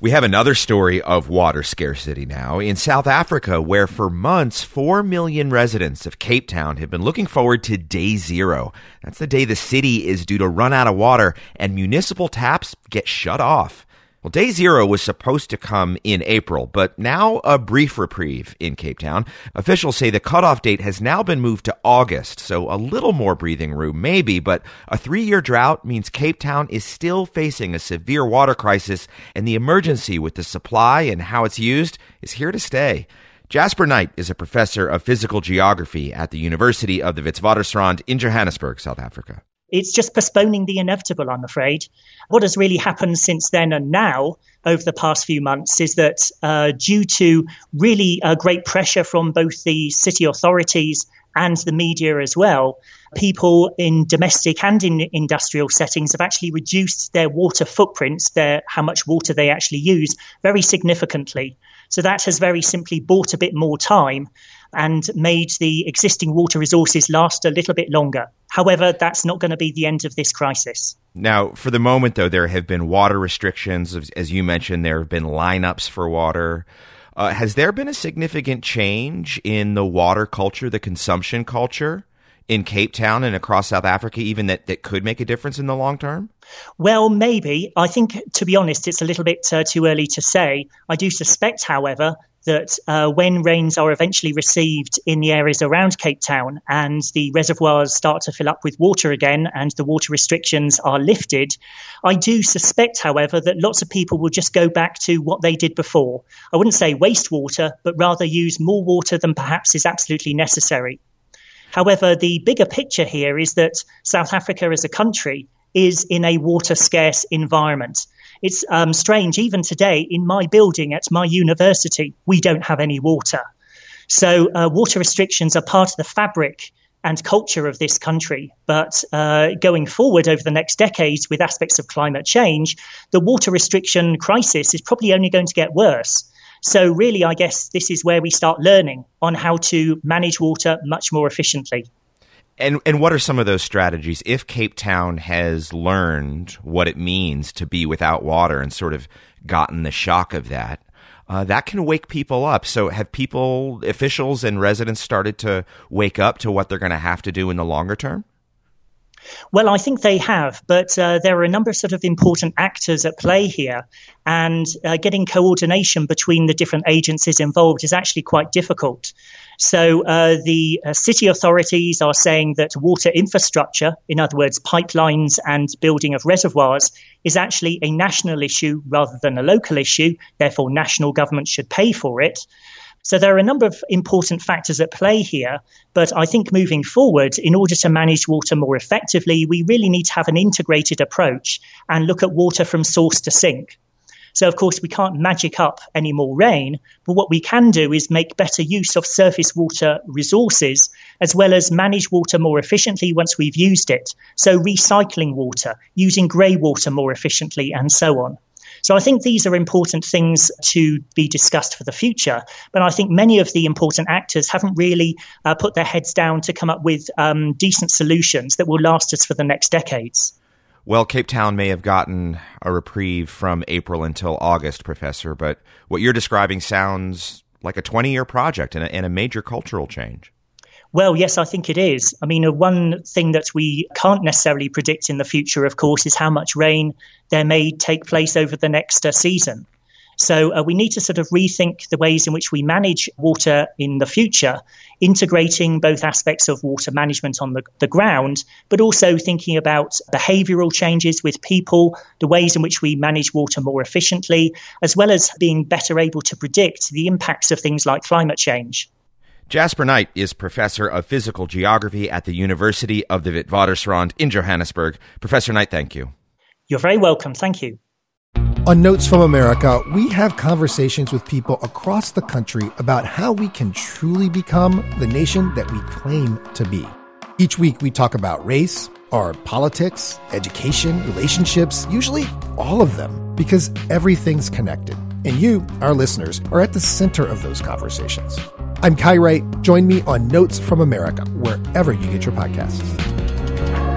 We have another story of water scarcity now in South Africa, where for months, 4 million residents of Cape Town have been looking forward to Day Zero. That's the day the city is due to run out of water and municipal taps get shut off. Well, Day Zero was supposed to come in April, but now a brief reprieve in Cape Town. Officials say the cutoff date has now been moved to August, so a little more breathing room maybe, but a 3-year drought means Cape Town is still facing a severe water crisis, and the emergency with the supply and how it's used is here to stay. Jasper Knight is a professor of physical geography at the University of the Witwatersrand in Johannesburg, South Africa. It's just postponing the inevitable, I'm afraid. What has really happened since then and now over the past few months is that due to really great pressure from both the city authorities and the media as well, people in domestic and in industrial settings have actually reduced their water footprints, how much water they actually use, very significantly. So that has very simply bought a bit more time and made the existing water resources last a little bit longer. However, that's not going to be the end of this crisis. Now, for the moment, though, there have been water restrictions. As you mentioned, there have been lineups for water. Has there been a significant change in the water culture, the consumption culture in Cape Town and across South Africa, even that could make a difference in the long term? Well, maybe. I think, to be honest, it's a little bit too early to say. I do suspect, however, that when rains are eventually received in the areas around Cape Town and the reservoirs start to fill up with water again and the water restrictions are lifted, I do suspect, however, that lots of people will just go back to what they did before. I wouldn't say waste water, but rather use more water than perhaps is absolutely necessary. However, the bigger picture here is that South Africa as a country is in a water-scarce environment. It's strange, even today in my building at my university, we don't have any water. So water restrictions are part of the fabric and culture of this country. But going forward over the next decades with aspects of climate change, the water restriction crisis is probably only going to get worse. So really, I guess this is where we start learning on how to manage water much more efficiently. And what are some of those strategies? If Cape Town has learned what it means to be without water and sort of gotten the shock of that, that can wake people up. So have people, officials and residents started to wake up to what they're going to have to do in the longer term? Well, I think they have, but there are a number of sort of important actors at play here, and getting coordination between the different agencies involved is actually quite difficult. So the city authorities are saying that water infrastructure, in other words, pipelines and building of reservoirs, is actually a national issue rather than a local issue. Therefore, national government should pay for it. So there are a number of important factors at play here, but I think moving forward, in order to manage water more effectively, we really need to have an integrated approach and look at water from source to sink. So, of course, we can't magic up any more rain, but what we can do is make better use of surface water resources, as well as manage water more efficiently once we've used it. So recycling water, using grey water more efficiently, and so on. So I think these are important things to be discussed for the future. But I think many of the important actors haven't really put their heads down to come up with decent solutions that will last us for the next decades. Well, Cape Town may have gotten a reprieve from April until August, Professor, but what you're describing sounds like a 20-year project and a major cultural change. Well, yes, I think it is. I mean, one thing that we can't necessarily predict in the future, of course, is how much rain there may take place over the next season. So we need to sort of rethink the ways in which we manage water in the future, integrating both aspects of water management on the ground, but also thinking about behavioural changes with people, the ways in which we manage water more efficiently, as well as being better able to predict the impacts of things like climate change. Jasper Knight is professor of physical geography at the University of the Witwatersrand in Johannesburg. Professor Knight, thank you. You're very welcome. Thank you. On Notes from America, we have conversations with people across the country about how we can truly become the nation that we claim to be. Each week, we talk about race, our politics, education, relationships, usually all of them, because everything's connected. And you, our listeners, are at the center of those conversations. I'm Kai Wright. Join me on Notes from America, wherever you get your podcasts.